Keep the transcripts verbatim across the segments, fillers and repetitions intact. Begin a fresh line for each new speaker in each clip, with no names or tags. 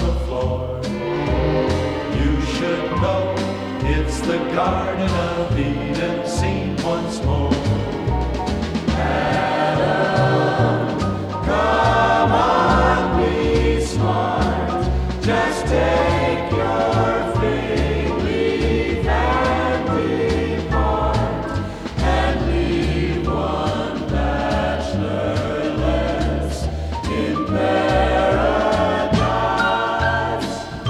the floor. You should know it's the Garden of Eden seen once more. Adam, come on, be smart. Just take your fig leaf and depart, and leave one bachelor less in paradise.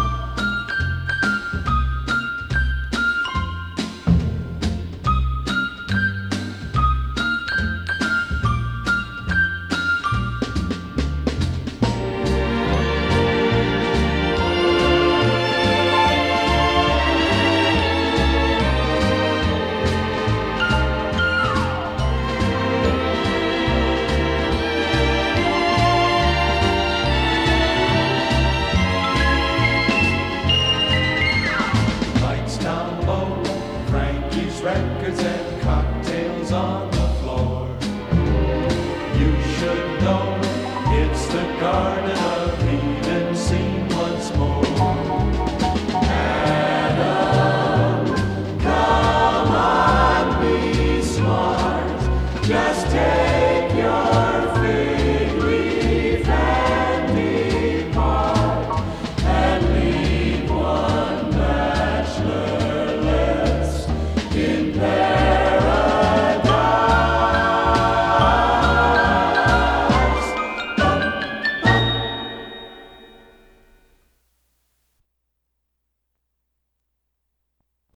Lights down low, Frankie's records and cocktails on the floor. You should know it's the Garden of Eden seen once more. Adam, come on, be smart. Just take